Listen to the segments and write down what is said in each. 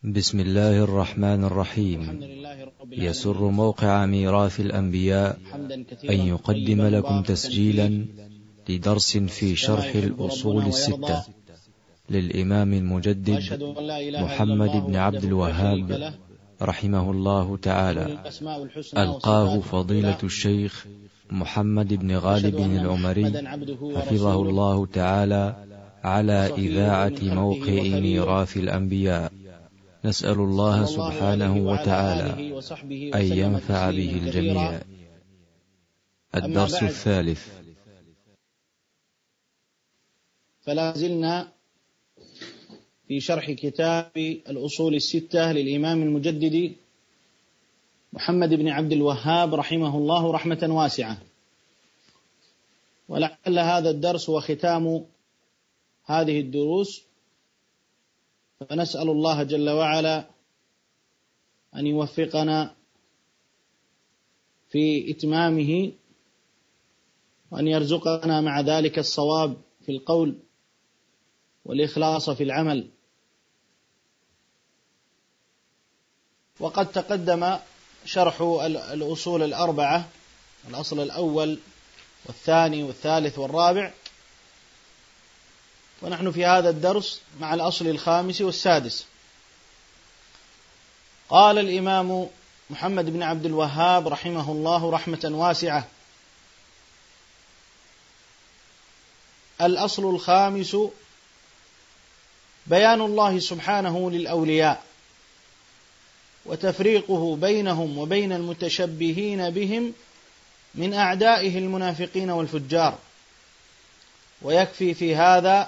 بسم الله الرحمن الرحيم. يسر موقع ميراث الأنبياء أن يقدم لكم تسجيلا لدرس في شرح الأصول الستة للإمام المجدد محمد بن عبد الوهاب رحمه الله تعالى، ألقاه فضيلة الشيخ محمد بن غالب العمري حفظه الله تعالى على إذاعة موقع ميراث الأنبياء. نسأل الله سبحانه وتعالى أن ينفع به الجميع. الدرس الثالث. فلا زلنا في شرح كتاب الأصول الستة للإمام المجدد محمد بن عبد الوهاب رحمه الله رحمة واسعة، ولعل هذا الدرس وختام هذه الدروس، فنسأل الله جل وعلا أن يوفقنا في إتمامه، وأن يرزقنا مع ذلك الصواب في القول والإخلاص في العمل. وقد تقدم شرح الأصول الأربعة، الأصل الأول والثاني والثالث والرابع، ونحن في هذا الدرس مع الأصل الخامس والسادس. قال الإمام محمد بن عبد الوهاب رحمه الله رحمة واسعة: الأصل الخامس بيان الله سبحانه للأولياء وتفريقه بينهم وبين المتشبهين بهم من أعدائه المنافقين والفجار. ويكفي في هذا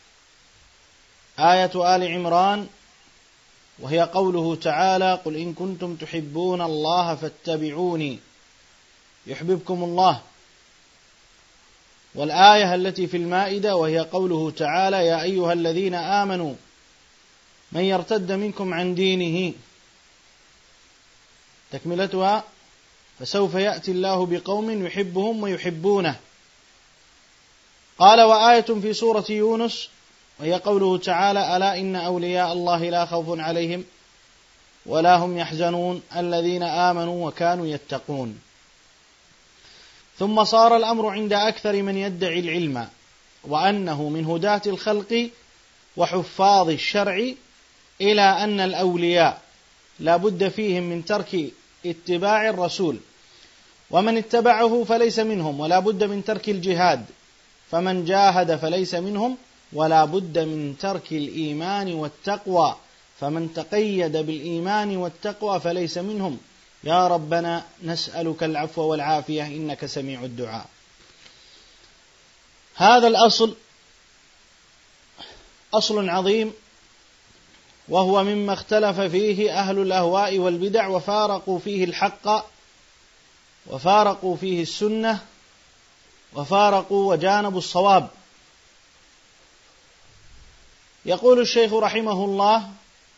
آية آل عمران، وهي قوله تعالى: قل إن كنتم تحبون الله فاتبعوني يحببكم الله. والآية التي في المائدة، وهي قوله تعالى: يا أيها الذين آمنوا من يرتد منكم عن دينه، تكملتها: فسوف يأتي الله بقوم يحبهم ويحبونه. قال: وآية في سورة يونس، وهي قوله تعالى: ألا إن أولياء الله لا خوف عليهم ولا هم يحزنون الذين آمنوا وكانوا يتقون. ثم صار الأمر عند أكثر من يدعي العلم وأنه من هداة الخلق وحفاظ الشرع إلى أن الأولياء لا بد فيهم من ترك اتباع الرسول، ومن اتبعه فليس منهم، ولا بد من ترك الجهاد، فمن جاهد فليس منهم، ولا بد من ترك الإيمان والتقوى، فمن تقيد بالإيمان والتقوى فليس منهم. يا ربنا نسألك العفو والعافية إنك سميع الدعاء. هذا الأصل أصل عظيم، وهو مما اختلف فيه أهل الأهواء والبدع، وفارقوا فيه الحق، وفارقوا فيه السنة، وفارقوا وجانبوا الصواب. يقول الشيخ رحمه الله: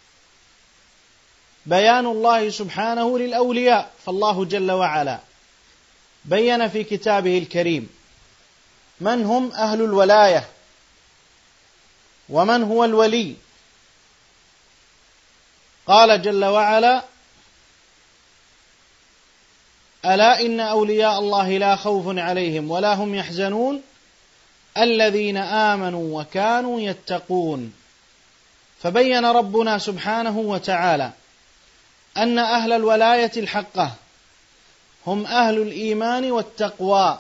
بيان الله سبحانه للأولياء. فالله جل وعلا بين في كتابه الكريم من هم أهل الولاية ومن هو الولي. قال جل وعلا: ألا إن أولياء الله لا خوف عليهم ولا هم يحزنون الذين آمنوا وكانوا يتقون. فبين ربنا سبحانه وتعالى أن أهل الولاية الحقة هم أهل الإيمان والتقوى.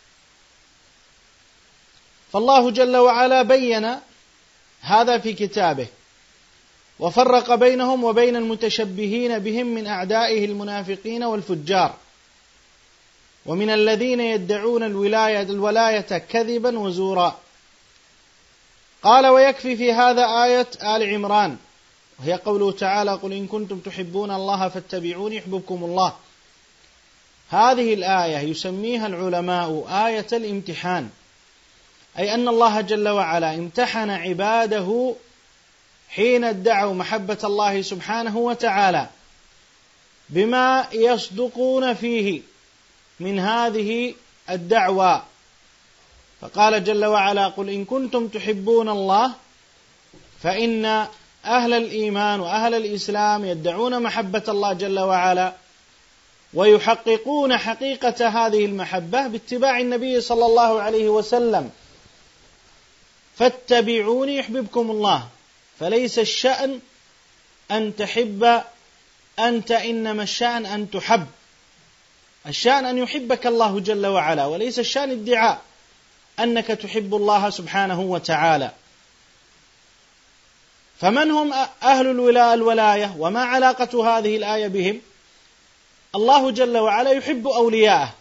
فالله جل وعلا بين هذا في كتابه، وفرق بينهم وبين المتشبهين بهم من أعدائه المنافقين والفجار، ومن الذين يدعون الولاية كذبا وزورا. قال: ويكفي في هذا آية آل عمران، وهي قوله تعالى: قل إن كنتم تحبون الله فاتبعوني يحببكم الله. هذه الآية يسميها العلماء آية الامتحان، أي أن الله جل وعلا امتحن عباده حين ادعوا محبة الله سبحانه وتعالى بما يصدقون فيه من هذه الدعوة. فقال جل وعلا: قل إن كنتم تحبون الله فإن أهل الإيمان وأهل الإسلام يدعون محبة الله جل وعلا ويحققون حقيقة هذه المحبة باتباع النبي صلى الله عليه وسلم. فاتبعوني يحببكم الله. فليس الشأن أن تحب أنت، إنما الشأن أن تحب. الشأن أن يحبك الله جل وعلا، وليس الشأن ادعاء أنك تحب الله سبحانه وتعالى. فمن هم أهل الولاية وما علاقة هذه الآية بهم؟ الله جل وعلا يحب أولياءه،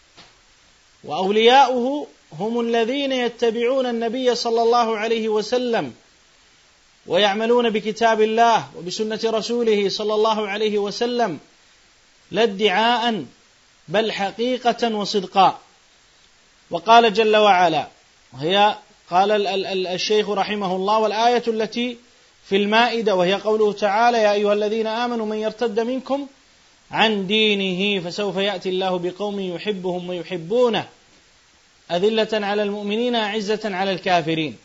وأولياؤه هم الذين يتبعون النبي صلى الله عليه وسلم ويعملون بكتاب الله وبسنة رسوله صلى الله عليه وسلم، لا ادعاء بل حقيقة وصدقا. وقال جل وعلا، وهي قال الشيخ رحمه الله: والآية التي في المائدة وهي قوله تعالى: يا أيها الذين آمنوا من يرتد منكم عن دينه فسوف يأتي الله بقوم يحبهم ويحبونه أذلة على المؤمنين أعزة على الكافرين.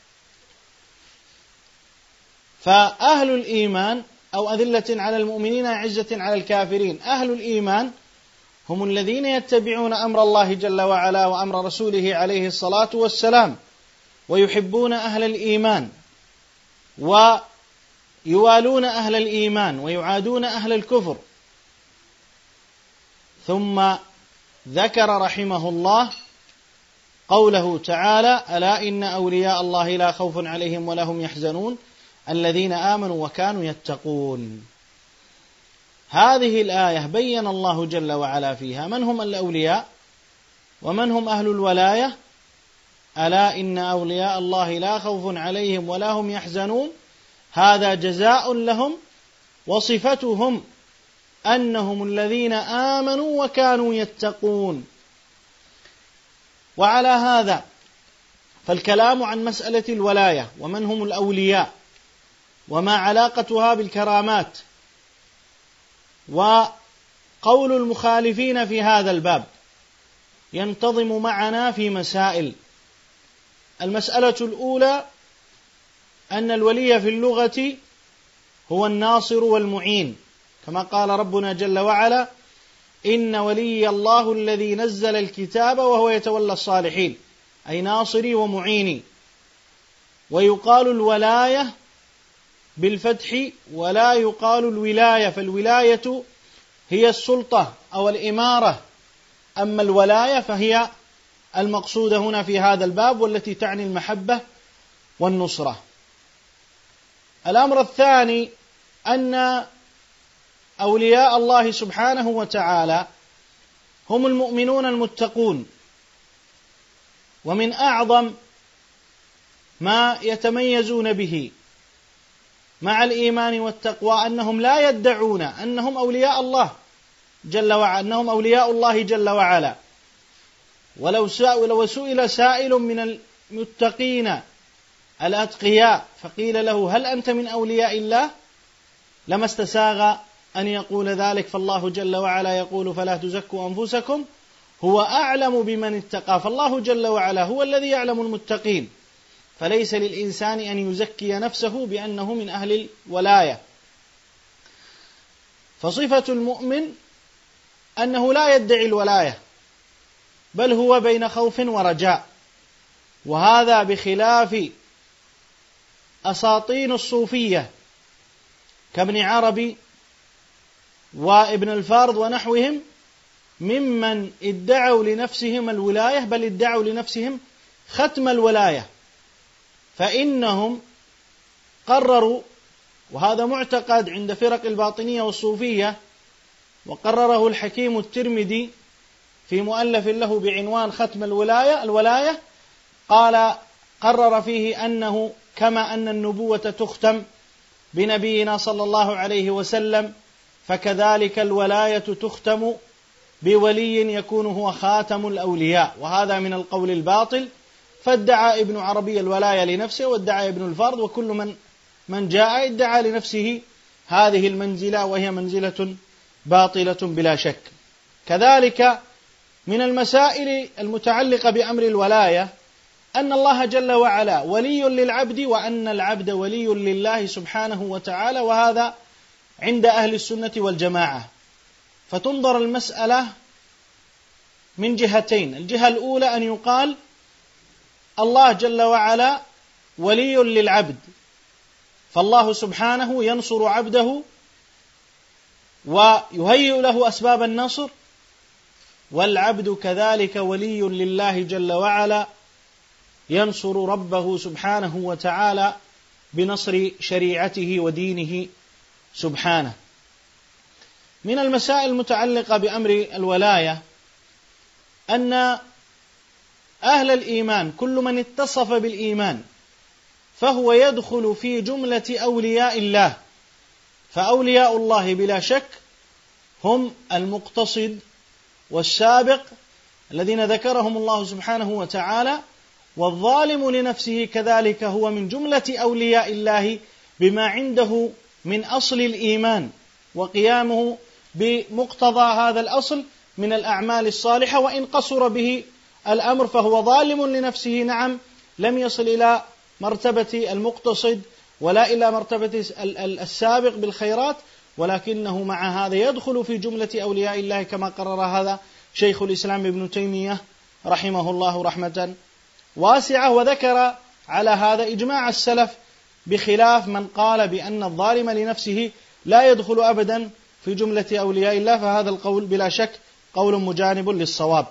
فأهل الإيمان أو أذلة على المؤمنين أعزة على الكافرين، أهل الإيمان هم الذين يتبعون أمر الله جل وعلا وأمر رسوله عليه الصلاة والسلام، ويحبون أهل الإيمان ويوالون أهل الإيمان ويعادون أهل الكفر. ثم ذكر رحمه الله قوله تعالى: ألا إن أولياء الله لا خوف عليهم ولا هم يحزنون الذين آمنوا وكانوا يتقون. هذه الآية بين الله جل وعلا فيها من هم الأولياء ومن هم أهل الولاية. ألا إن أولياء الله لا خوف عليهم ولا هم يحزنون، هذا جزاء لهم، وصفتهم أنهم الذين آمنوا وكانوا يتقون. وعلى هذا فالكلام عن مسألة الولاية ومن هم الأولياء وما علاقتها بالكرامات وقول المخالفين في هذا الباب ينتظم معنا في مسائل. المسألة الأولى أن الولي في اللغة هو الناصر والمعين، كما قال ربنا جل وعلا: إن ولي الله الذي نزل الكتاب وهو يتولى الصالحين، أي ناصري ومعيني. ويقال الولاية بالفتح ولا يقال الولاية، فالولاية هي السلطة أو الإمارة، أما الولاية فهي المقصودة هنا في هذا الباب والتي تعني المحبة والنصرة. الأمر الثاني أن أولياء الله سبحانه وتعالى هم المؤمنون المتقون، ومن أعظم ما يتميزون به مع الإيمان والتقوى أنهم لا يدعون أنهم أولياء الله جل وعلا، أنهم أولياء الله جل وعلا. ولو سئل سائل من المتقين الأتقياء فقيل له: هل أنت من أولياء الله؟ لما استساغ أن يقول ذلك، فالله جل وعلا يقول: فلا تزكوا أنفسكم هو أعلم بمن اتقى. فالله جل وعلا هو الذي يعلم المتقين، فليس للإنسان أن يزكي نفسه بأنه من أهل الولاية. فصفة المؤمن أنه لا يدعي الولاية، بل هو بين خوف ورجاء، وهذا بخلاف أساطين الصوفية كابن عربي وابن الفارض ونحوهم، ممن ادعوا لنفسهم الولاية، بل ادعوا لنفسهم ختم الولاية. فإنهم قرروا، وهذا معتقد عند فرق الباطنية والصوفية، وقرره الحكيم الترمذي في مؤلف له بعنوان ختم الولاية، قرر فيه أنه كما أن النبوة تختم بنبينا صلى الله عليه وسلم، فكذلك الولاية تختم بولي يكون هو خاتم الأولياء، وهذا من القول الباطل. فادعى ابن عربي الولاية لنفسه، وادعى ابن الفارض، وكل من جاء ادعى لنفسه هذه المنزلة، وهي منزلة باطلة بلا شك. كذلك من المسائل المتعلقة بأمر الولاية أن الله جل وعلا ولي للعبد، وأن العبد ولي لله سبحانه وتعالى، وهذا عند أهل السنة والجماعة. فتنظر المسألة من جهتين: الجهة الأولى أن يقال الله جل وعلا ولي للعبد، فالله سبحانه ينصر عبده ويهيئ له أسباب النصر، والعبد كذلك ولي لله جل وعلا ينصر ربه سبحانه وتعالى بنصر شريعته ودينه سبحانه. من المسائل المتعلقة بأمر الولاية أن أهل الإيمان كل من اتصف بالإيمان فهو يدخل في جملة أولياء الله، فأولياء الله بلا شك هم المقتصد والسابق الذين ذكرهم الله سبحانه وتعالى، والظالم لنفسه كذلك هو من جملة أولياء الله بما عنده من أصل الإيمان وقيامه بمقتضى هذا الأصل من الأعمال الصالحة، وإن قصر به الأمر فهو ظالم لنفسه. نعم، لم يصل إلى مرتبة المقتصد ولا إلى مرتبة السابق بالخيرات، ولكنه مع هذا يدخل في جملة أولياء الله كما قرر هذا شيخ الإسلام ابن تيمية رحمه الله رحمة واسعة، وذكر على هذا إجماع السلف بخلاف من قال بأن الظالم لنفسه لا يدخل أبدا في جملة أولياء الله، فهذا القول بلا شك قول مجانب للصواب.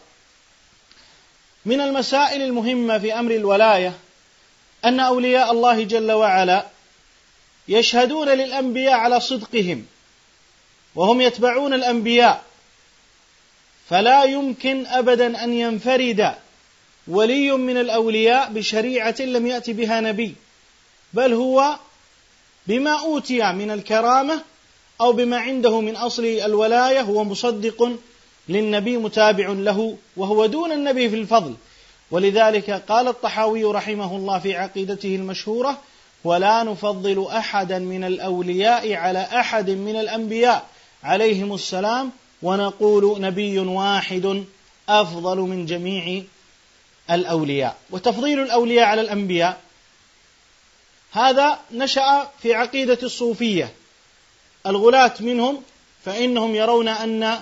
من المسائل المهمة في أمر الولاية أن أولياء الله جل وعلا يشهدون للأنبياء على صدقهم، وهم يتبعون الأنبياء، فلا يمكن أبدا أن ينفرد ولي من الأولياء بشريعة لم يأتي بها نبي، بل هو بما أوتي من الكرامة أو بما عنده من أصل الولاية هو مصدق للنبي متابع له، وهو دون النبي في الفضل. ولذلك قال الطحاوي رحمه الله في عقيدته المشهورة: ولا نفضل أحدا من الأولياء على أحد من الأنبياء عليهم السلام، ونقول نبي واحد أفضل من جميع الأولياء. وتفضيل الأولياء على الأنبياء هذا نشأ في عقيدة الصوفية الغلاة منهم، فإنهم يرون أن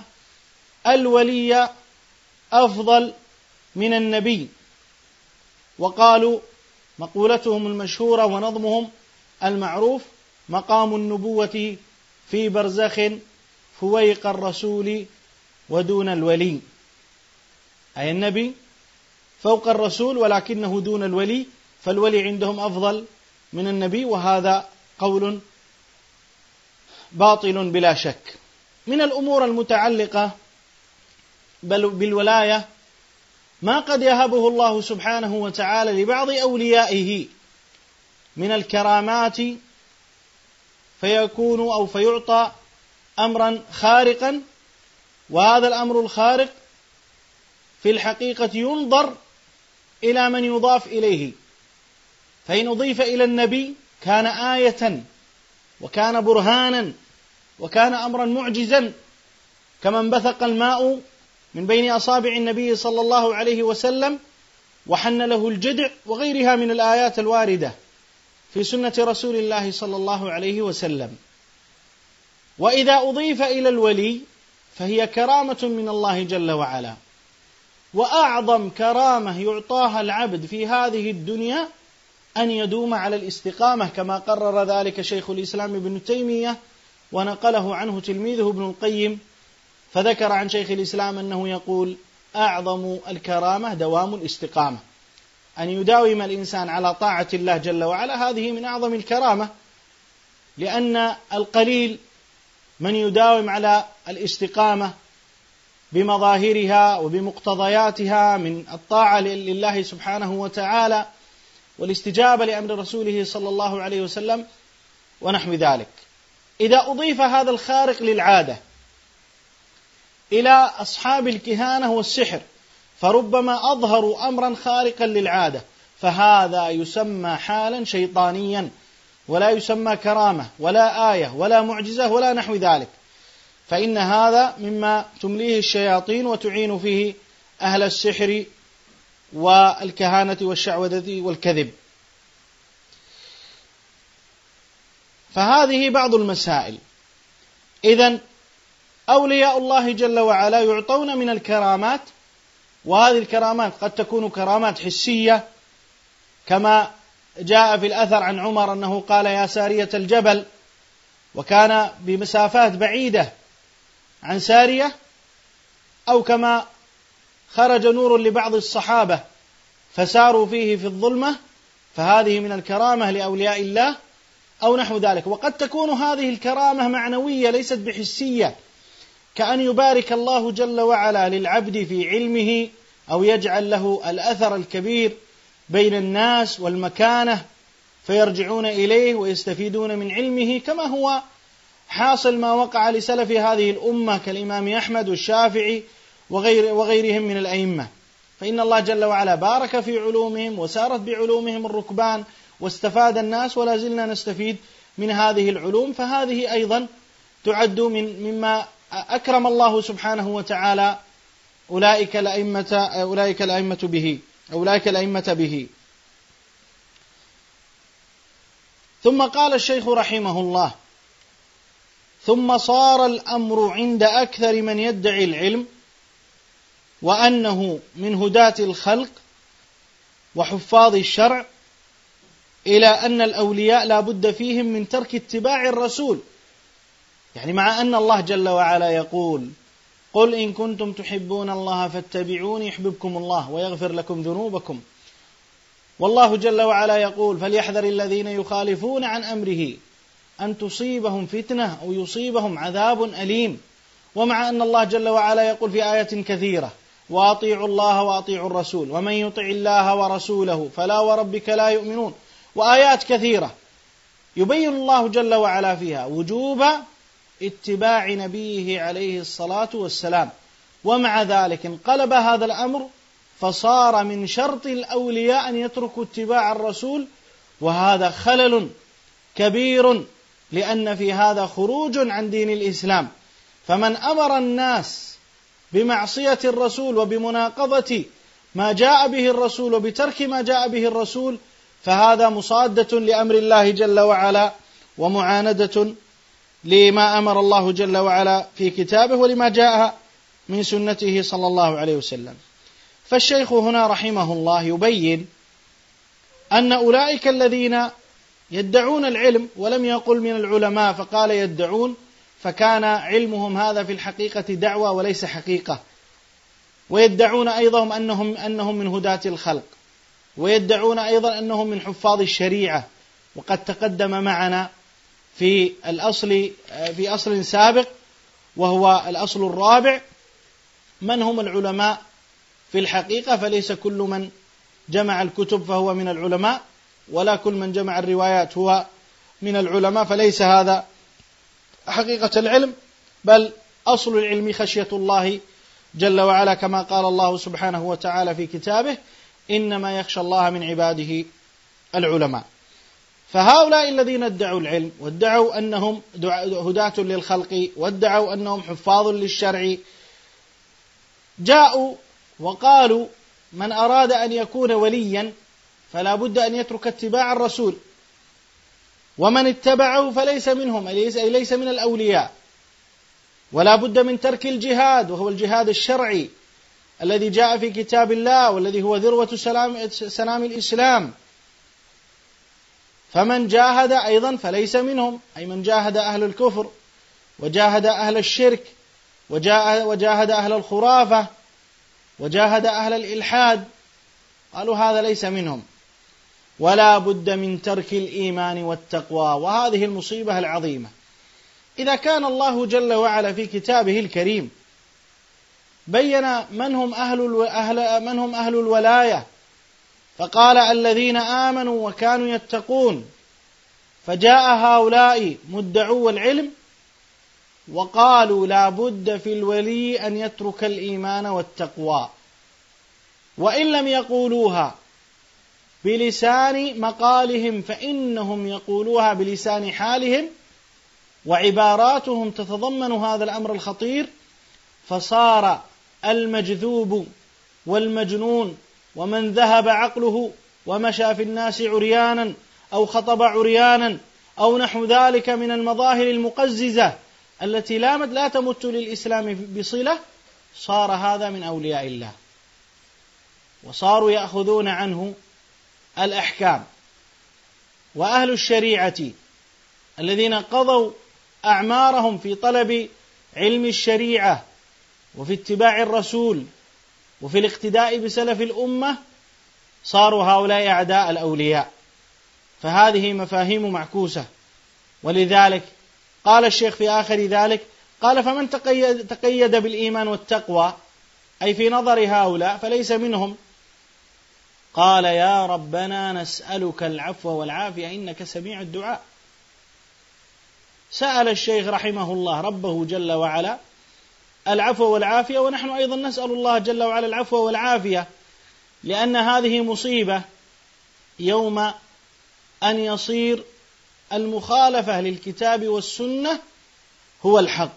الولي أفضل من النبي، وقالوا مقولتهم المشهورة ونظمهم المعروف: مقام النبوة في برزخ فويق الرسول ودون الولي، أي النبي فوق الرسول ولكنه دون الولي، فالولي عندهم أفضل من النبي، وهذا قول باطل بلا شك. من الأمور المتعلقة بالولاية ما قد يهبه الله سبحانه وتعالى لبعض أوليائه من الكرامات، فيكون أو فيعطى أمرا خارقا، وهذا الأمر الخارق في الحقيقة ينظر إلى من يضاف إليه، فإن أضيف إلى النبي كان آية وكان برهانا وكان أمرا معجزا، كما انبثق الماء من بين أصابع النبي صلى الله عليه وسلم وحن له الجدع، وغيرها من الآيات الواردة في سنة رسول الله صلى الله عليه وسلم. وإذا أضيف إلى الولي فهي كرامة من الله جل وعلا، وأعظم كرامة يعطاها العبد في هذه الدنيا أن يدوم على الاستقامة، كما قرر ذلك شيخ الإسلام ابن تيمية ونقله عنه تلميذه ابن القيم، فذكر عن شيخ الإسلام أنه يقول: أعظم الكرامة دوام الاستقامة، أن يداوم الإنسان على طاعة الله جل وعلا، هذه من أعظم الكرامة، لأن القليل من يداوم على الاستقامة بمظاهرها وبمقتضياتها من الطاعة لله سبحانه وتعالى والاستجابة لأمر رسوله صلى الله عليه وسلم ونحو ذلك. إذا أضيف هذا الخارق للعادة إلى أصحاب الكهانة والسحر، فربما أظهروا أمرا خارقا للعادة، فهذا يسمى حالا شيطانيا، ولا يسمى كرامة ولا آية ولا معجزة ولا نحو ذلك، فإن هذا مما تمليه الشياطين وتعين فيه أهل السحر والكهانة والشعوذة والكذب. فهذه بعض المسائل. إذن أولياء الله جل وعلا يعطون من الكرامات، وهذه الكرامات قد تكون كرامات حسية كما جاء في الأثر عن عمر أنه قال يا سارية الجبل، وكان بمسافات بعيدة عن سارية، أو كما خرج نور لبعض الصحابة فساروا فيه في الظلمة، فهذه من الكرامة لأولياء الله أو نحو ذلك. وقد تكون هذه الكرامة معنوية ليست بحسية، كأن يبارك الله جل وعلا للعبد في علمه، أو يجعل له الأثر الكبير بين الناس والمكانة فيرجعون إليه ويستفيدون من علمه، كما هو حاصل ما وقع لسلف هذه الأمة كالإمام أحمد والشافعي وغيرهم من الأئمة. فإن الله جل وعلا بارك في علومهم وسارت بعلومهم الركبان واستفاد الناس، ولا زلنا نستفيد من هذه العلوم. فهذه أيضا تعد مما أكرم الله سبحانه وتعالى أولئك الأئمة به. ثم قال الشيخ رحمه الله: ثم صار الأمر عند أكثر من يدعي العلم وأنه من هداة الخلق وحفاظ الشرع إلى أن الأولياء لا بد فيهم من ترك اتباع الرسول. يعني مع أن الله جل وعلا يقول: قل إن كنتم تحبون الله فاتبعوني يحببكم الله ويغفر لكم ذنوبكم، والله جل وعلا يقول: فليحذر الذين يخالفون عن أمره أن تصيبهم فتنة أو يصيبهم عذاب أليم. ومع أن الله جل وعلا يقول في آية كثيرة: وأطيعوا الله وأطيعوا الرسول ومن يطع الله ورسوله فلا وربك لا يؤمنون، وآيات كثيرة يبين الله جل وعلا فيها وجوب اتباع نبيه عليه الصلاة والسلام. ومع ذلك انقلب هذا الأمر فصار من شرط الأولياء أن يتركوا اتباع الرسول، وهذا خلل كبير، لأن في هذا خروج عن دين الإسلام. فمن أمر الناس بمعصية الرسول وبمناقضة ما جاء به الرسول وبترك ما جاء به الرسول، فهذا مصادة لأمر الله جل وعلا ومعاندة لما أمر الله جل وعلا في كتابه ولما جاء من سنته صلى الله عليه وسلم. فالشيخ هنا رحمه الله يبين أن أولئك الذين يدعون العلم، ولم يقل من العلماء فقال يدعون، فكان علمهم هذا في الحقيقة دعوة وليس حقيقة. ويدعون أيضا أنهم من هداة الخلق، ويدعون أيضا أنهم من حفاظ الشريعة. وقد تقدم معنا في أصل سابق وهو الأصل الرابع من هم العلماء في الحقيقة. فليس كل من جمع الكتب فهو من العلماء، ولا كل من جمع الروايات هو من العلماء، فليس هذا حقيقة العلم، بل أصل العلم خشية الله جل وعلا، كما قال الله سبحانه وتعالى في كتابه: إنما يخشى الله من عباده العلماء. فهؤلاء الذين ادعوا العلم وادعوا أنهم هداة للخلق وادعوا أنهم حفاظ للشرع، جاءوا وقالوا: من أراد أن يكون وليا فلا بد أن يترك اتباع الرسول، ومن اتبعه فليس منهم، أي ليس من الأولياء، ولا بد من ترك الجهاد، وهو الجهاد الشرعي الذي جاء في كتاب الله والذي هو ذروة سنام الإسلام. فمن جاهد أيضا فليس منهم، أي من جاهد أهل الكفر وجاهد أهل الشرك وجاهد أهل الخرافة وجاهد أهل الإلحاد، قالوا هذا ليس منهم. ولا بد من ترك الإيمان والتقوى، وهذه المصيبة العظيمة. إذا كان الله جل وعلا في كتابه الكريم بين من هم أهل الولاية، فقال: الذين آمنوا وكانوا يتقون، فجاء هؤلاء مدعو العلم وقالوا لا بد في الولي أن يترك الإيمان والتقوى، وإن لم يقولوها بلسان مقالهم فإنهم يقولوها بلسان حالهم، وعباراتهم تتضمن هذا الأمر الخطير. فصار المجذوب والمجنون ومن ذهب عقله ومشى في الناس عريانا أو خطب عريانا أو نحو ذلك من المظاهر المقززة التي لا تمت للإسلام بصلة، صار هذا من أولياء الله، وصاروا يأخذون عنه الأحكام. وأهل الشريعة الذين قضوا أعمارهم في طلب علم الشريعة وفي اتباع الرسول وفي الاقتداء بسلف الأمة، صاروا هؤلاء أعداء الأولياء. فهذه مفاهيم معكوسة. ولذلك قال الشيخ في آخر ذلك، قال: فمن تقيد بالإيمان والتقوى، أي في نظر هؤلاء، فليس منهم. قال: يا ربنا نسألك العفو والعافية إنك سميع الدعاء. سأل الشيخ رحمه الله ربه جل وعلا العفو والعافية، ونحن أيضا نسأل الله جل وعلا العفو والعافية، لأن هذه مصيبة يوم أن يصير المخالفة للكتاب والسنة هو الحق،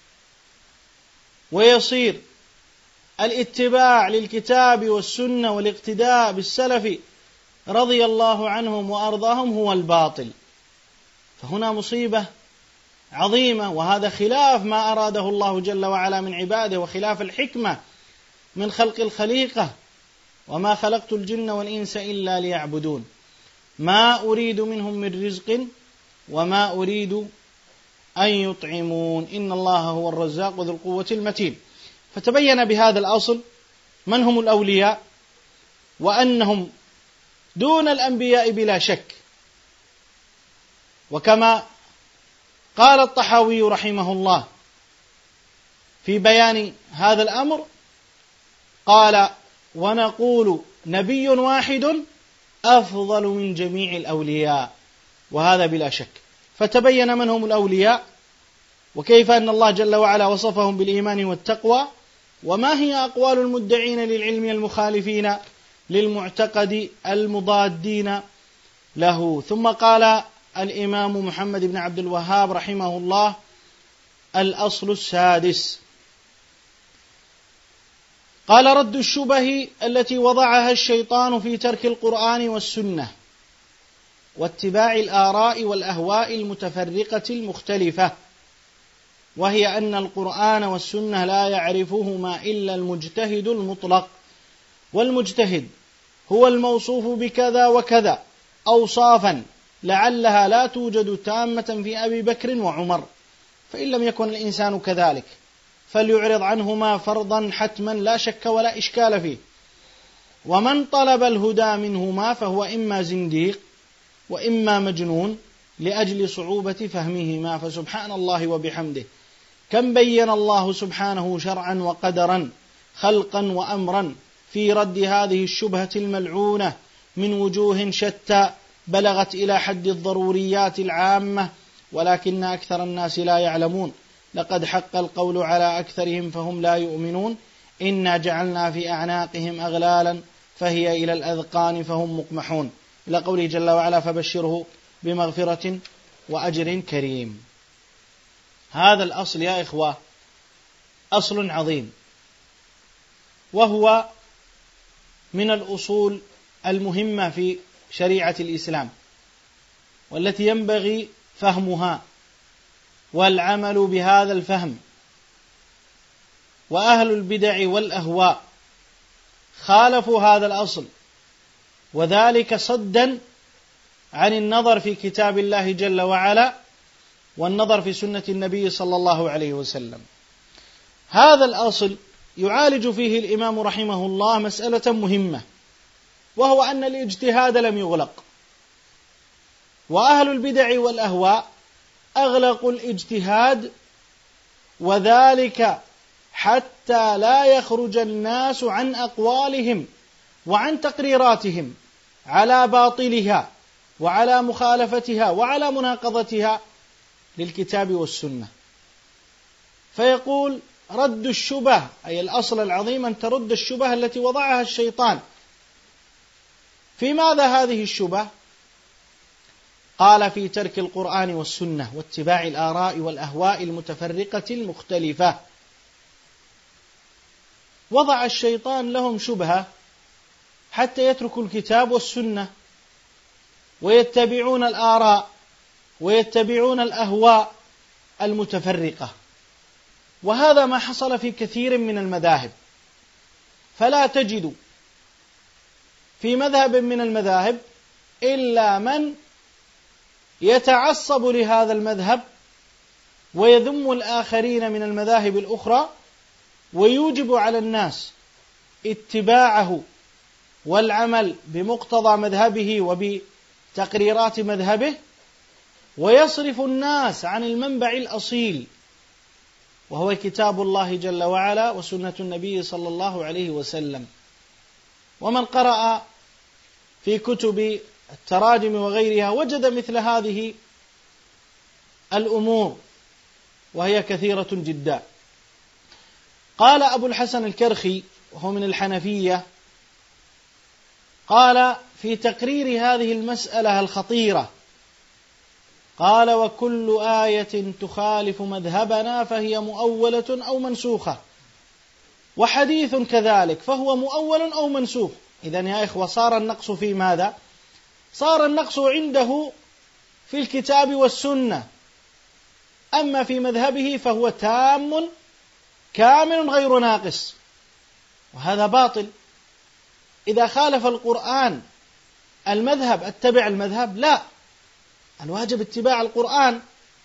ويصير الاتباع للكتاب والسنة والاقتداء بالسلف رضي الله عنهم وأرضاهم هو الباطل. فهنا مصيبة عظيمة، وهذا خلاف ما أراده الله جل وعلا من عباده، وخلاف الحكمة من خلق الخليقة. وما خلقت الجن والإنس إلا ليعبدون ما أريد منهم من رزق وما أريد أن يطعمون إن الله هو الرزاق ذو القوة المتين. فتبين بهذا الأصل من هم الأولياء، وأنهم دون الأنبياء بلا شك. وكما قال الطحاوي رحمه الله في بيان هذا الأمر، قال: ونقول نبي واحد أفضل من جميع الأولياء، وهذا بلا شك. فتبين من هم الأولياء، وكيف أن الله جل وعلا وصفهم بالإيمان والتقوى، وما هي أقوال المدعين للعلم المخالفين للمعتقد المضادين له. ثم قال الإمام محمد بن عبد الوهاب رحمه الله: الأصل السادس، قال: رد الشبه التي وضعها الشيطان في ترك القرآن والسنة واتباع الآراء والأهواء المتفرقة المختلفة، وهي أن القرآن والسنة لا يعرفهما إلا المجتهد المطلق، والمجتهد هو الموصوف بكذا وكذا أوصافا لعلها لا توجد تامة في أبي بكر وعمر، فإن لم يكن الإنسان كذلك فليعرض عنهما فرضا حتما لا شك ولا إشكال فيه. ومن طلب الهدى منهما فهو إما زنديق وإما مجنون لأجل صعوبة فهمهما. فسبحان الله وبحمده، كم بين الله سبحانه شرعا وقدرا خلقا وأمرا في رد هذه الشبهة الملعونة من وجوه شتى بلغت إلى حد الضروريات العامة، ولكن أكثر الناس لا يعلمون. لقد حق القول على أكثرهم فهم لا يؤمنون. إنا جعلنا في أعناقهم أغلالا فهي إلى الأذقان فهم مقمحون، إلى قوله جل وعلا: فبشره بمغفرة وأجر كريم. هذا الأصل يا إخوة أصل عظيم، وهو من الأصول المهمة في شريعة الإسلام، والتي ينبغي فهمها والعمل بهذا الفهم. وأهل البدع والأهواء خالفوا هذا الأصل، وذلك صدا عن النظر في كتاب الله جل وعلا والنظر في سنة النبي صلى الله عليه وسلم. هذا الأصل يعالج فيه الإمام رحمه الله مسألة مهمة، وهو أن الاجتهاد لم يغلق، وأهل البدع والأهواء أغلقوا الاجتهاد، وذلك حتى لا يخرج الناس عن أقوالهم وعن تقريراتهم على باطلها وعلى مخالفتها وعلى مناقضتها للكتاب والسنة. فيقول: رد الشبه، أي الأصل العظيم أن ترد الشبه التي وضعها الشيطان. في ماذا هذه الشبه؟ قال: في ترك القرآن والسنة واتباع الآراء والأهواء المتفرقة المختلفة. وضع الشيطان لهم شبهة حتى يتركوا الكتاب والسنة ويتبعون الآراء ويتبعون الأهواء المتفرقة. وهذا ما حصل في كثير من المذاهب، فلا تجد في مذهب من المذاهب إلا من يتعصب لهذا المذهب ويذم الآخرين من المذاهب الأخرى، ويوجب على الناس اتباعه والعمل بمقتضى مذهبه وبتقريرات مذهبه، ويصرف الناس عن المنبع الأصيل وهو كتاب الله جل وعلا وسنة النبي صلى الله عليه وسلم. ومن قرأ في كتب التراجم وغيرها وجد مثل هذه الأمور، وهي كثيرة جدا. قال أبو الحسن الكرخي وهو من الحنفية، قال في تقرير هذه المسألة الخطيرة، قال: وكل آية تخالف مذهبنا فهي مؤولة أو منسوخة، وحديث كذلك فهو مؤول أو منسوخ. إذن يا إخوة صار النقص في ماذا؟ صار النقص عنده في الكتاب والسنة، أما في مذهبه فهو تام كامل غير ناقص، وهذا باطل. إذا خالف القرآن المذهب اتبع المذهب؟ لا، الواجب اتباع القرآن.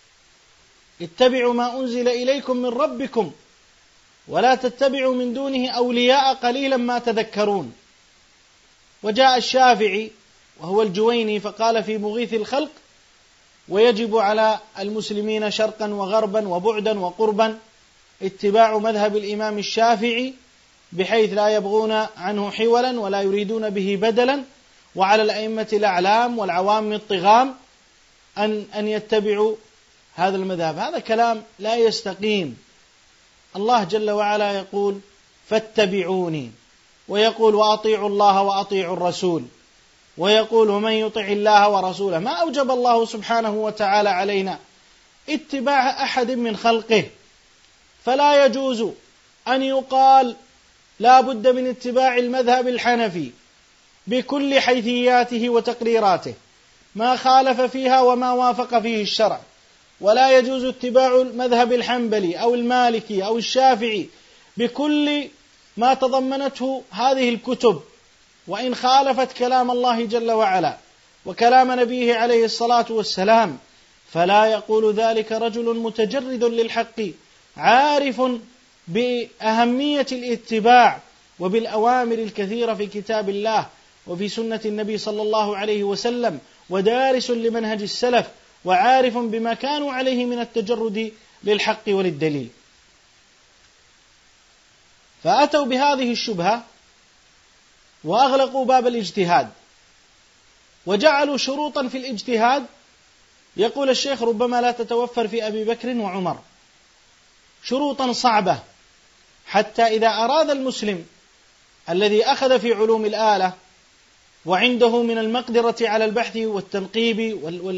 اتبعوا ما أنزل إليكم من ربكم ولا تتبعوا من دونه أولياء قليلا ما تذكرون. وجاء الشافعي وهو الجويني فقال في مغيث الخلق: ويجب على المسلمين شرقا وغربا وبعدا وقربا اتباع مذهب الإمام الشافعي بحيث لا يبغون عنه حولا ولا يريدون به بدلا، وعلى الأئمة الأعلام والعوام الطغام أن يتبعوا هذا المذهب. هذا كلام لا يستقيم. الله جل وعلا يقول: فاتبعوني، ويقول: وأطيعوا الله وأطيعوا الرسول، ويقول: ومن يطع الله ورسوله. ما أوجب الله سبحانه وتعالى علينا اتباع أحد من خلقه، فلا يجوز أن يقال لا بد من اتباع المذهب الحنفي بكل حيثياته وتقريراته ما خالف فيها وما وافق فيه الشرع، ولا يجوز اتباع المذهب الحنبلي أو المالكي أو الشافعي بكل ما تضمنته هذه الكتب وإن خالفت كلام الله جل وعلا وكلام نبيه عليه الصلاة والسلام. فلا يقول ذلك رجل متجرد للحق عارف بأهمية الاتباع وبالأوامر الكثيرة في كتاب الله وفي سنة النبي صلى الله عليه وسلم، ودارس لمنهج السلف وعارف بما كانوا عليه من التجرد للحق وللدليل. فأتوا بهذه الشبهة وأغلقوا باب الاجتهاد وجعلوا شروطا في الاجتهاد. يقول الشيخ: ربما لا تتوفر في أبي بكر وعمر، شروطا صعبة، حتى إذا أراد المسلم الذي أخذ في علوم الآلة وعنده من المقدرة على البحث والتنقيب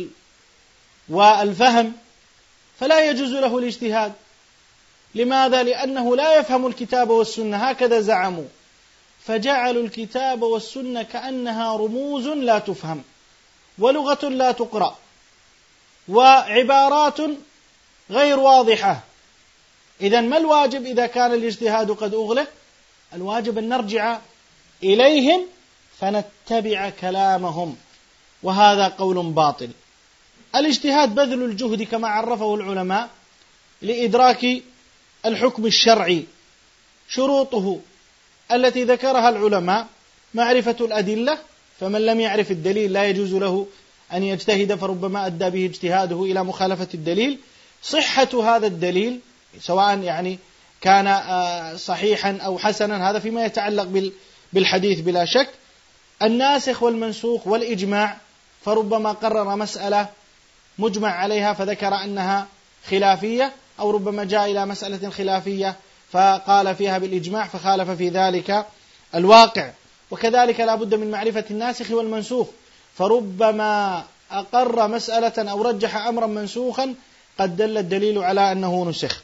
والفهم فلا يجوز له الاجتهاد. لماذا؟ لأنه لا يفهم الكتاب والسنة، هكذا زعموا، فجعلوا الكتاب والسنة كأنها رموز لا تفهم ولغة لا تقرأ وعبارات غير واضحة. إذن ما الواجب إذا كان الاجتهاد قد أغلق؟ الواجب أن نرجع إليهم فنتبع كلامهم، وهذا قول باطل. الاجتهاد بذل الجهد كما عرفه العلماء لإدراك الحكم الشرعي. شروطه التي ذكرها العلماء: معرفة الأدلة، فمن لم يعرف الدليل لا يجوز له أن يجتهد فربما أدى به اجتهاده إلى مخالفة الدليل. صحة هذا الدليل سواء يعني كان صحيحا أو حسنا، هذا فيما يتعلق بالحديث بلا شك. الناسخ والمنسوخ والإجماع، فربما قرر مسألة مجمع عليها فذكر أنها خلافية، أو ربما جاء إلى مسألة خلافية فقال فيها بالإجماع فخالف في ذلك الواقع. وكذلك لا بد من معرفة الناسخ والمنسوخ، فربما أقر مسألة أو رجح أمرا منسوخا قد دل الدليل على أنه نسخ.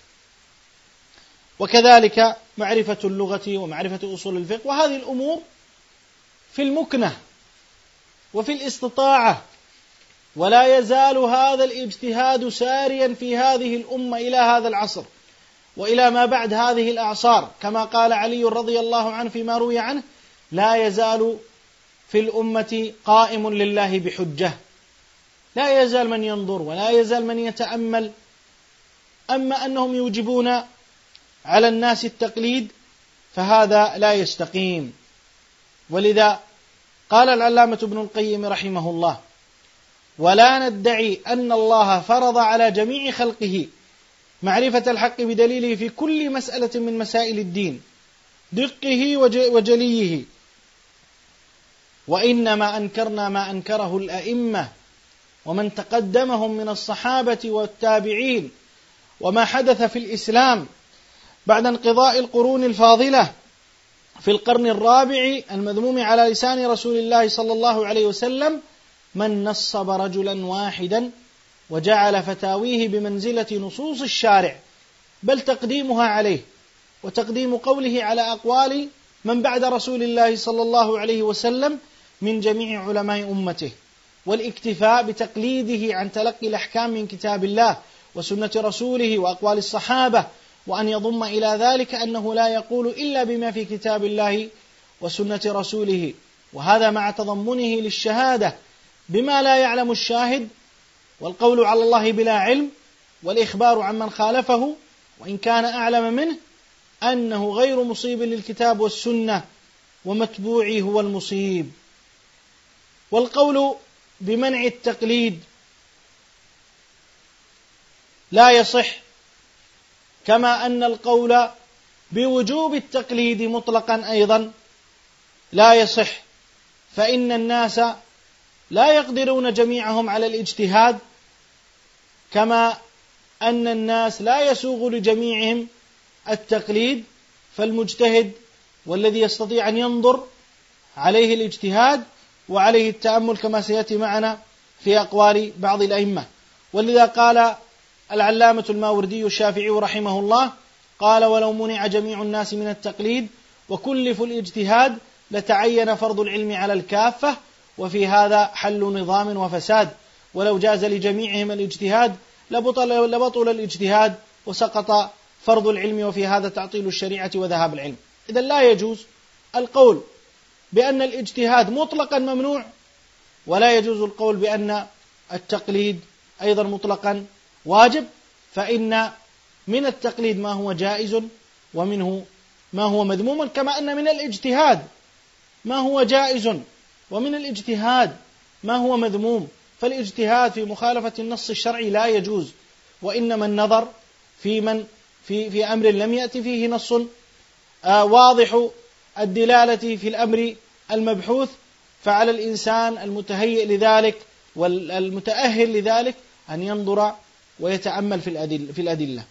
وكذلك معرفة اللغة ومعرفة أصول الفقه، وهذه الأمور في المكنة وفي الاستطاعة، ولا يزال هذا الاجتهاد ساريا في هذه الأمة إلى هذا العصر وإلى ما بعد هذه الأعصار، كما قال علي رضي الله عنه فيما روي عنه: لا يزال في الأمة قائم لله بحجة. لا يزال من ينظر ولا يزال من يتأمل. أما أنهم يوجبون على الناس التقليد فهذا لا يستقيم. ولذا قال العلامة ابن القيم رحمه الله: ولا ندعي أن الله فرض على جميع خلقه معرفة الحق بدليله في كل مسألة من مسائل الدين دقه وجليه، وإنما أنكرنا ما أنكره الأئمة ومن تقدمهم من الصحابة والتابعين، وما حدث في الإسلام بعد انقضاء القرون الفاضلة في القرن الرابع المذموم على لسان رسول الله صلى الله عليه وسلم، من نصب رجلا واحدا وجعل فتاويه بمنزلة نصوص الشارع، بل تقديمها عليه وتقديم قوله على أقوال من بعد رسول الله صلى الله عليه وسلم من جميع علماء أمته، والاكتفاء بتقليده عن تلقي الأحكام من كتاب الله وسنة رسوله وأقوال الصحابة، وأن يضم إلى ذلك أنه لا يقول إلا بما في كتاب الله وسنة رسوله، وهذا مع تضمنه للشهادة بما لا يعلم الشاهد، والقول على الله بلا علم، والإخبار عن من خالفه وإن كان أعلم منه أنه غير مصيب للكتاب والسنة ومتبوعي هو المصيب. والقول بمنع التقليد لا يصح، كما أن القول بوجوب التقليد مطلقا أيضا لا يصح، فإن الناس لا يقدرون جميعهم على الاجتهاد، كما أن الناس لا يسوغ لجميعهم التقليد، فالمجتهد والذي يستطيع أن ينظر عليه الاجتهاد وعليه التأمل، كما سيأتي معنا في أقوال بعض الأئمة. ولذا قال العلامة الماوردي الشافعي رحمه الله: قال: ولو منع جميع الناس من التقليد وكلفوا الاجتهاد لتعين فرض العلم على الكافة، وفي هذا حل نظام وفساد، ولو جاز لجميعهم الاجتهاد لبطل الاجتهاد وسقط فرض العلم، وفي هذا تعطيل الشريعة وذهاب العلم. إذن لا يجوز القول بأن الاجتهاد مطلقا ممنوع، ولا يجوز القول بأن التقليد أيضا مطلقا واجب، فإن من التقليد ما هو جائز ومنه ما هو مذموم، كما أن من الاجتهاد ما هو جائز ومن الاجتهاد ما هو مذموم. فالاجتهاد في مخالفة النص الشرعي لا يجوز، وإنما النظر في أمر لم يأتي فيه نص واضح الدلالة في الأمر المبحوث، فعلى الإنسان المتهيئ لذلك والمتأهل لذلك أن ينظر ويتأمل في الأدلة.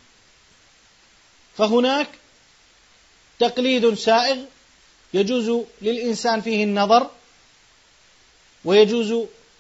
فهناك تقليد سائغ يجوز للإنسان فيه النظر، ويجوز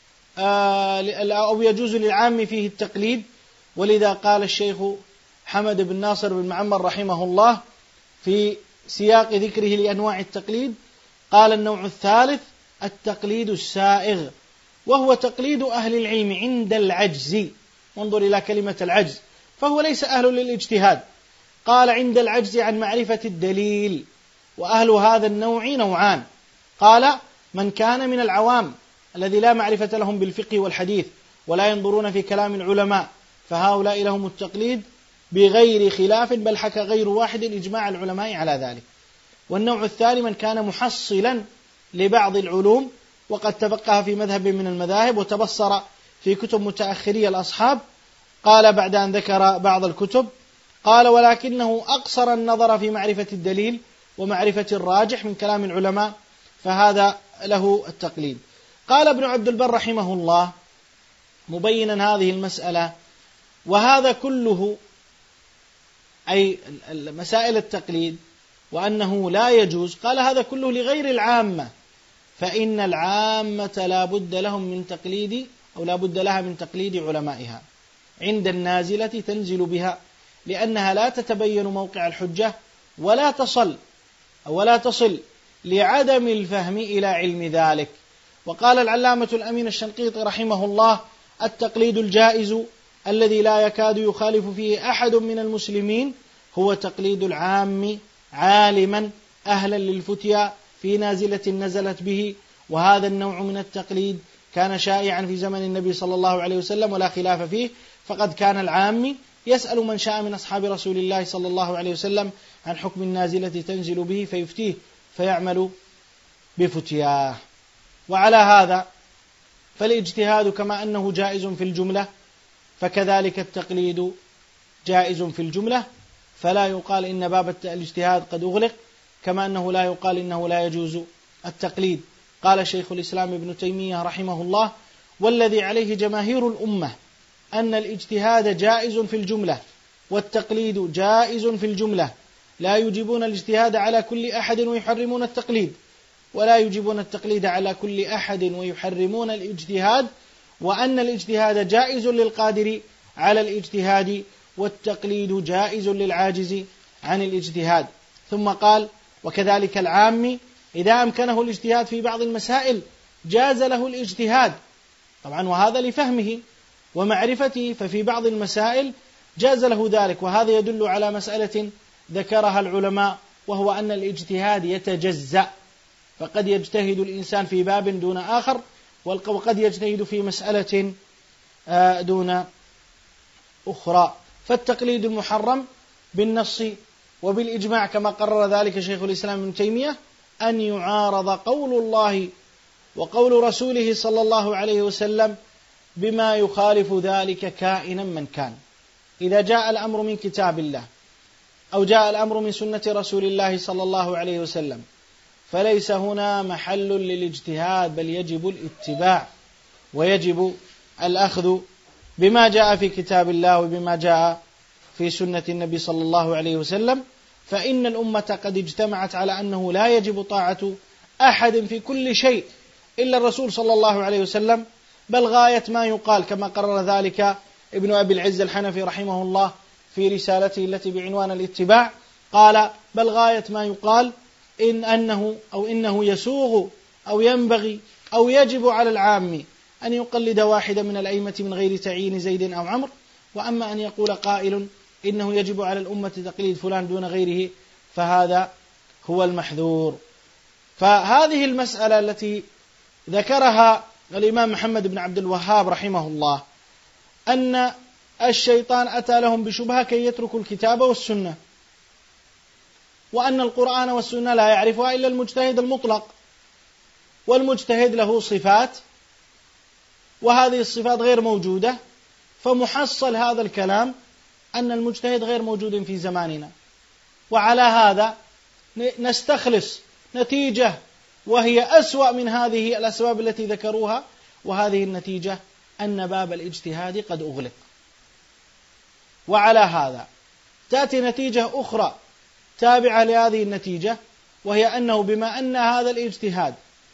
أو يجوز للعام فيه التقليد. ولذا قال الشيخ حمد بن ناصر بن معمر رحمه الله في سياق ذكره لأنواع التقليد، قال: النوع الثالث التقليد السائغ، وهو تقليد أهل العلم عند العجز. وانظر إلى كلمة العجز، فهو ليس أهل للاجتهاد، قال: عند العجز عن معرفة الدليل. وأهل هذا النوع نوعان، قال: من كان من العوام الذي لا معرفة لهم بالفقه والحديث ولا ينظرون في كلام العلماء، فهؤلاء لهم التقليد بغير خلاف، بل حكى غير واحد إجماع العلماء على ذلك. والنوع الثاني من كان محصلا لبعض العلوم وقد تفقه في مذهب من المذاهب وتبصر في كتب متأخري الأصحاب، قال بعد أن ذكر بعض الكتب، قال: ولكنه أقصر النظر في معرفة الدليل ومعرفة الراجح من كلام العلماء، فهذا له التقليد. قال ابن عبد البر رحمه الله مبينا هذه المسألة: وهذا كله أي مسائل التقليد وأنه لا يجوز، قال: هذا كله لغير العامة، فإن العامة لا بد لهم من تقليد أو لا بد لها من تقليد علمائها عند النازلة تنزل بها، لأنها لا تتبين موقع الحجة ولا تصل لعدم الفهم إلى علم ذلك. وقال العلامة الأمين الشنقيطي رحمه الله: التقليد الجائز الذي لا يكاد يخالف فيه أحد من المسلمين هو تقليد العام عالما أهلا للفتيا في نازلة نزلت به. وهذا النوع من التقليد كان شائعا في زمن النبي صلى الله عليه وسلم ولا خلاف فيه، فقد كان العام يسأل من شاء من أصحاب رسول الله صلى الله عليه وسلم عن حكم النازلة تنزل به فيفتيه فيعمل بفتياه. وعلى هذا فالاجتهاد كما أنه جائز في الجملة فكذلك التقليد جائز في الجملة، فلا يقال إن باب الاجتهاد قد أغلق، كما أنه لا يقال إنه لا يجوز التقليد. قال شيخ الإسلام ابن تيمية رحمه الله: والذي عليه جماهير الأمة أن الاجتهاد جائز في الجملة والتقليد جائز في الجملة، لا يجيبون الاجتهاد على كل أحد ويحرمون التقليد، ولا يجيبون التقليد على كل أحد ويحرمون الاجتهاد، وأن الاجتهاد جائز للقادر على الاجتهاد والتقليد جائز للعاجز عن الاجتهاد. ثم قال: وكذلك العام إذا أمكنه الاجتهاد في بعض المسائل جاز له الاجتهاد، طبعا وهذا لفهمه ومعرفته، ففي بعض المسائل جاز له ذلك. وهذا يدل على مسألة ذكرها العلماء، وهو أن الاجتهاد يتجزأ، فقد يجتهد الإنسان في باب دون آخر، وقد يجتهد في مسألة دون أخرى. فالتقليد المحرم بالنص وبالإجماع كما قرر ذلك شيخ الإسلام ابن تيمية أن يعارض قول الله وقول رسوله صلى الله عليه وسلم بما يخالف ذلك كائنا من كان. إذا جاء الأمر من كتاب الله أو جاء الأمر من سنة رسول الله صلى الله عليه وسلم فليس هنا محل للاجتهاد، بل يجب الاتباع ويجب الأخذ بما جاء في كتاب الله وبما جاء في سنة النبي صلى الله عليه وسلم. فإن الأمة قد اجتمعت على أنه لا يجب طاعة أحد في كل شيء إلا الرسول صلى الله عليه وسلم، بل غاية ما يقال كما قرر ذلك ابن أبي العز الحنفي رحمه الله في رسالته التي بعنوان الاتباع، قال: بل غاية ما يقال إنه يسوغ أو ينبغي أو يجب على العام أن يقلد واحدا من الأئمة من غير تعيين زيد أو عمرو، وأما أن يقول قائل إنه يجب على الأمة تقليد فلان دون غيره فهذا هو المحذور. فهذه المسألة التي ذكرها الإمام محمد بن عبد الوهاب رحمه الله، أن الشيطان أتى لهم بشبهة كي يتركوا الكتاب والسنة، وأن القرآن والسنة لا يعرفها إلا المجتهد المطلق، والمجتهد له صفات وهذه الصفات غير موجودة، فمحصل هذا الكلام أن المجتهد غير موجود في زماننا. وعلى هذا نستخلص نتيجة وهي أسوأ من هذه الأسباب التي ذكروها، وهذه النتيجة أن باب الاجتهاد قد أغلق. وعلى هذا تأتي نتيجة أخرى تابعة لهذه النتيجة، وهي أنه بما أن هذا الاجتهاد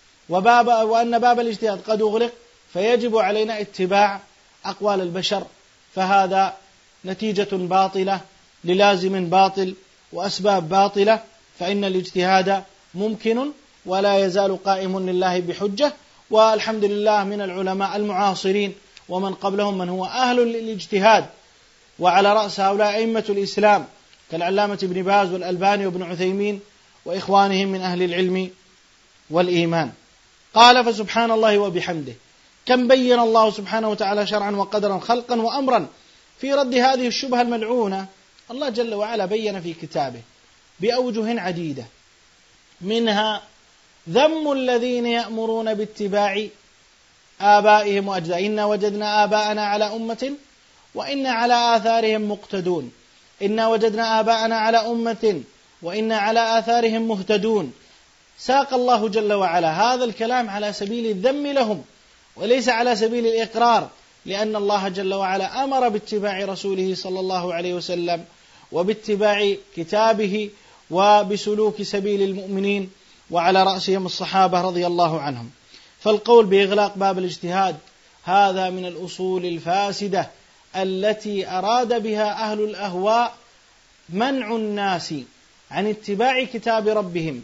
وأن باب الاجتهاد قد أغلق فيجب علينا اتباع أقوال البشر، فهذا نتيجة باطلة للازم باطل وأسباب باطلة، فإن الاجتهاد ممكن ولا يزال قائم لله بحجة. والحمد لله من العلماء المعاصرين ومن قبلهم من هو أهل للاجتهاد، وعلى رأس هؤلاء أئمة الإسلام كالعلامة ابن باز والألباني وابن عثيمين وإخوانهم من أهل العلم والإيمان. قال: فسبحان الله وبحمده كم بين الله سبحانه وتعالى شرعا وقدرا خلقا وأمرا في رد هذه الشبهة الملعونة. الله جل وعلا بين في كتابه بأوجه عديدة، منها ذم الذين يأمرون باتباع آبائهم وأجدادهم، إنا وجدنا آباءنا على أمة وإنا على آثارهم مقتدون، إنا وجدنا آباءنا على أمة وإنا على آثارهم مهتدون. ساق الله جل وعلا هذا الكلام على سبيل الذم لهم وليس على سبيل الإقرار، لأن الله جل وعلا أمر باتباع رسوله صلى الله عليه وسلم وباتباع كتابه وبسلوك سبيل المؤمنين، وعلى رأسهم الصحابة رضي الله عنهم. فالقول بإغلاق باب الاجتهاد هذا من الأصول الفاسدة التي أراد بها أهل الأهواء منع الناس عن اتباع كتاب ربهم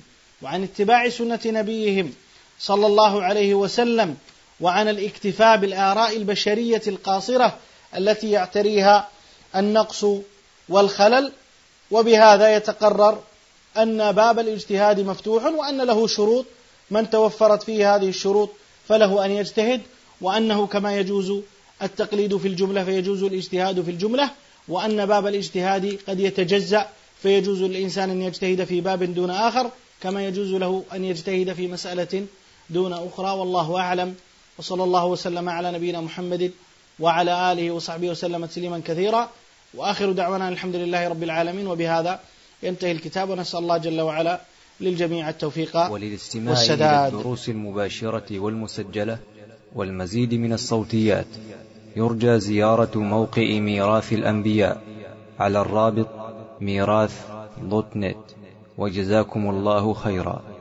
وعن اتباع سنة نبيهم صلى الله عليه وسلم، وعن الاكتفاء بالآراء البشرية القاصرة التي يعتريها النقص والخلل. وبهذا يتقرر أن باب الاجتهاد مفتوح، وأن له شروط، من توفرت فيه هذه الشروط فله أن يجتهد، وأنه كما يجوز التقليد في الجملة فيجوز الاجتهاد في الجملة، وأن باب الاجتهاد قد يتجزأ فيجوز للإنسان أن يجتهد في باب دون آخر، كما يجوز له أن يجتهد في مسألة دون أخرى. والله أعلم، وصلى الله وسلم على نبينا محمد وعلى آله وصحبه وسلم تسليما كثيرا، وآخر دعوانا الحمد لله رب العالمين. وبهذا ينتهي الكتاب، ونسأل الله جل وعلا للجميع التوفيق وللاستماع إلى الدروس المباشرة والمسجلة والمزيد من الصوتيات يرجى زيارة موقع ميراث الأنبياء على الرابط ميراث.net. وجزاكم الله خيرا.